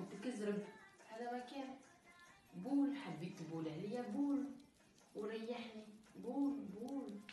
تكزرب، هذا ما كان. بول، حبيت تبول عليا بول وريحني، بول بول.